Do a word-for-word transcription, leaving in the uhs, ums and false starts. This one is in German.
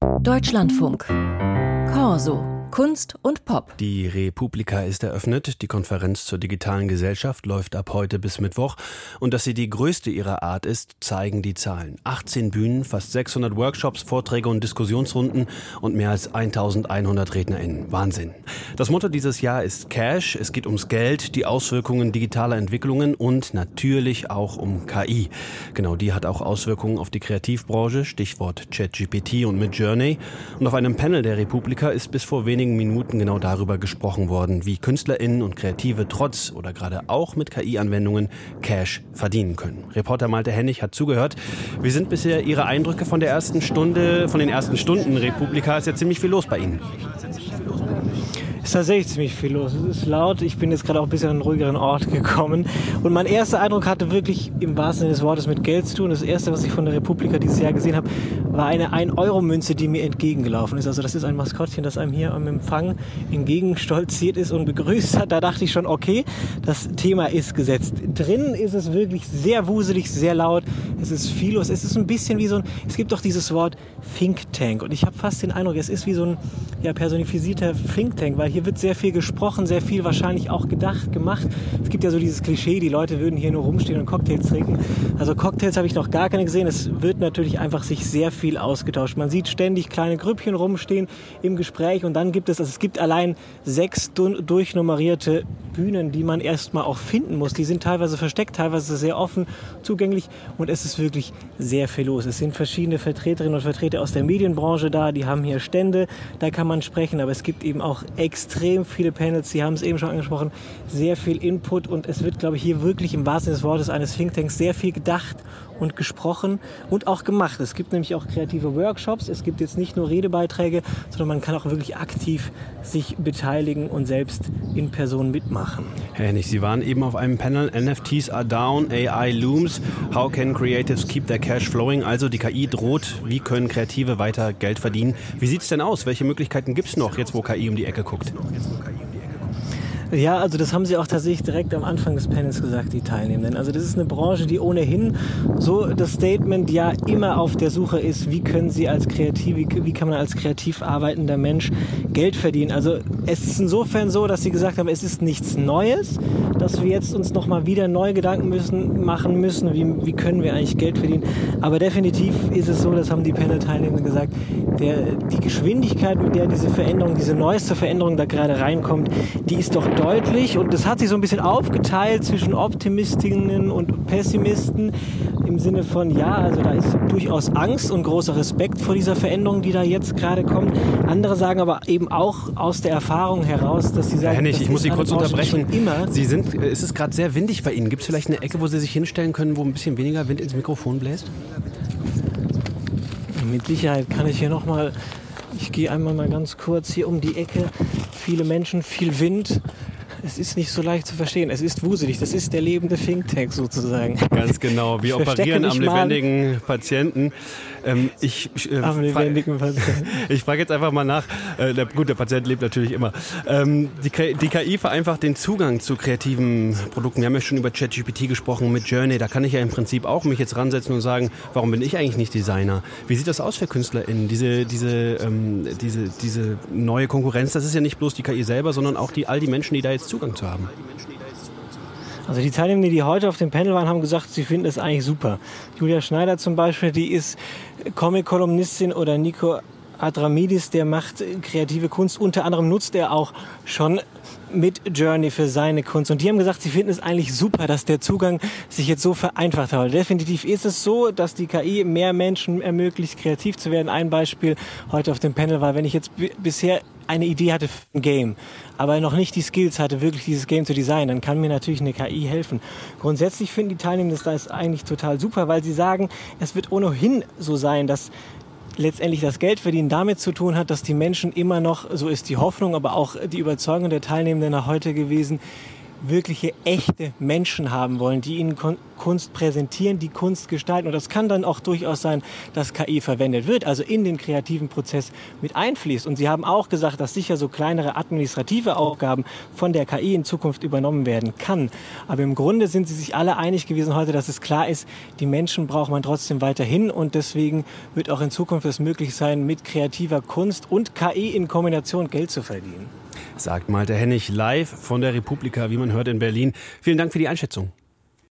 Deutschlandfunk. Corso. Kunst und Pop. Die Republika ist eröffnet. Die Konferenz zur digitalen Gesellschaft läuft ab heute bis Mittwoch. Und dass sie die größte ihrer Art ist, zeigen die Zahlen. achtzehn Bühnen, fast sechshundert Workshops, Vorträge und Diskussionsrunden und mehr als eintausendeinhundert RednerInnen. Wahnsinn. Das Motto dieses Jahr ist Cash. Es geht ums Geld, die Auswirkungen digitaler Entwicklungen und natürlich auch um K I. Genau, die hat auch Auswirkungen auf die Kreativbranche. Stichwort ChatGPT und Midjourney. Und auf einem Panel der Republika ist bis vor wenigen Minuten genau darüber gesprochen worden, wie KünstlerInnen und Kreative trotz oder gerade auch mit K I-Anwendungen Cash verdienen können. Reporter Malte Hennig hat zugehört. Wie sind bisher Ihre Eindrücke von der ersten Stunde, von den ersten Stunden Republika? Ist ja ziemlich viel los bei Ihnen. Es ist tatsächlich ziemlich viel los. Es ist laut. Ich bin jetzt gerade auch ein bisschen an einen ruhigeren Ort gekommen. Und mein erster Eindruck hatte wirklich im wahrsten Sinne des Wortes mit Geld zu tun. Das erste, was ich von der Republika dieses Jahr gesehen habe, war eine ein Euro Münze, die mir entgegengelaufen ist. Also das ist ein Maskottchen, das einem hier am Empfang entgegenstolziert ist und begrüßt hat. Da dachte ich schon, okay, das Thema ist gesetzt. Drinnen ist es wirklich sehr wuselig, sehr laut. Es ist viel los. Es ist ein bisschen wie so ein, es gibt doch dieses Wort Think Tank. Und ich habe fast den Eindruck, es ist wie so ein ja, personifizierter Think Tank, weil hier wird sehr viel gesprochen, sehr viel wahrscheinlich auch gedacht, gemacht. Es gibt ja so dieses Klischee, die Leute würden hier nur rumstehen und Cocktails trinken. Also Cocktails habe ich noch gar keine gesehen. Es wird natürlich einfach sich sehr viel ausgetauscht. Man sieht ständig kleine Grüppchen rumstehen im Gespräch und dann gibt es, also es gibt allein sechs du- durchnummerierte Bühnen, die man erstmal auch finden muss. Die sind teilweise versteckt, teilweise sehr offen zugänglich und es ist wirklich sehr viel los. Es sind verschiedene Vertreterinnen und Vertreter aus der Medienbranche da, die haben hier Stände, da kann man sprechen, aber es gibt eben auch extrem viele Panels, Sie haben es eben schon angesprochen, sehr viel Input und es wird, glaube ich, hier wirklich im wahrsten Sinne des Wortes eines Thinktanks sehr viel gedacht und gesprochen und auch gemacht. Es gibt nämlich auch kreative Workshops, es gibt jetzt nicht nur Redebeiträge, sondern man kann auch wirklich aktiv sich beteiligen und selbst in Person mitmachen. Herr Hennig, Sie waren eben auf einem Panel N F Ts are down, A I looms. How can creatives keep their cash flowing? Also die K I droht. Wie können Kreative weiter Geld verdienen? Wie sieht es denn aus? Welche Möglichkeiten gibt es noch, jetzt wo K I um die Ecke guckt? Ja, also das haben sie auch tatsächlich direkt am Anfang des Panels gesagt, die Teilnehmenden. Also das ist eine Branche, die ohnehin so das Statement ja immer auf der Suche ist, wie können sie als Kreativ, wie kann man als kreativ arbeitender Mensch Geld verdienen. Also es ist insofern so, dass sie gesagt haben, es ist nichts Neues, dass wir jetzt uns nochmal wieder neue Gedanken müssen, machen müssen, wie, wie können wir eigentlich Geld verdienen. Aber definitiv ist es so, das haben die Panel-Teilnehmenden gesagt, der, die Geschwindigkeit, mit der diese Veränderung, diese neueste Veränderung da gerade reinkommt, die ist doch deutlich und das hat sich so ein bisschen aufgeteilt zwischen Optimistinnen und Pessimisten im Sinne von, ja, also da ist durchaus Angst und großer Respekt vor dieser Veränderung, die da jetzt gerade kommt. Andere sagen aber eben auch aus der Erfahrung heraus, dass sie sagen, Herr Hennig, das ich muss Sie kurz Branche, unterbrechen. Immer Sie sind, es ist gerade sehr windig bei Ihnen. Gibt es vielleicht eine Ecke, wo Sie sich hinstellen können, wo ein bisschen weniger Wind ins Mikrofon bläst? Mit Sicherheit kann ich hier nochmal, ich gehe einmal mal ganz kurz hier um die Ecke. Viele Menschen, viel Wind. Es ist nicht so leicht zu verstehen. Es ist wuselig. Das ist der lebende Think Tank sozusagen. Ganz genau. Wir operieren am lebendigen mal. Patienten. Ähm, ich äh, am lebendigen fra- Patienten. Ich frage jetzt einfach mal nach. Äh, der, gut, der Patient lebt natürlich immer. Ähm, die, die K I vereinfacht den Zugang zu kreativen Produkten. Wir haben ja schon über ChatGPT gesprochen, mit Midjourney. Da kann ich ja im Prinzip auch mich jetzt ransetzen und sagen, warum bin ich eigentlich nicht Designer? Wie sieht das aus für KünstlerInnen? Diese, diese, ähm, diese, diese neue Konkurrenz, das ist ja nicht bloß die K I selber, sondern auch die, all die Menschen, die da jetzt Zugang zu haben. Also die Teilnehmer, die heute auf dem Panel waren, haben gesagt, sie finden es eigentlich super. Julia Schneider zum Beispiel, die ist Comic-Kolumnistin, oder Nico Adramidis, der macht kreative Kunst. Unter anderem nutzt er auch schon Midjourney für seine Kunst. Und die haben gesagt, sie finden es eigentlich super, dass der Zugang sich jetzt so vereinfacht hat. Definitiv ist es so, dass die K I mehr Menschen ermöglicht, kreativ zu werden. Ein Beispiel heute auf dem Panel war, wenn ich jetzt b- bisher eine Idee hatte für ein Game, aber noch nicht die Skills hatte, wirklich dieses Game zu designen, dann kann mir natürlich eine K I helfen. Grundsätzlich finden die Teilnehmenden das eigentlich total super, weil sie sagen, es wird ohnehin so sein, dass letztendlich das Geldverdienen damit zu tun hat, dass die Menschen immer noch, so ist die Hoffnung, aber auch die Überzeugung der Teilnehmenden nach heute gewesen, wirkliche, echte Menschen haben wollen, die ihnen Kon- Kunst präsentieren, die Kunst gestalten. Und das kann dann auch durchaus sein, dass K I verwendet wird, also in den kreativen Prozess mit einfließt. Und sie haben auch gesagt, dass sicher so kleinere administrative Aufgaben von der K I in Zukunft übernommen werden kann. Aber im Grunde sind sie sich alle einig gewesen heute, dass es klar ist, die Menschen braucht man trotzdem weiterhin. Und deswegen wird auch in Zukunft es möglich sein, mit kreativer Kunst und K I in Kombination Geld zu verdienen. Sagt Malte Hennig live von der Republika, wie man hört, in Berlin. Vielen Dank für die Einschätzung.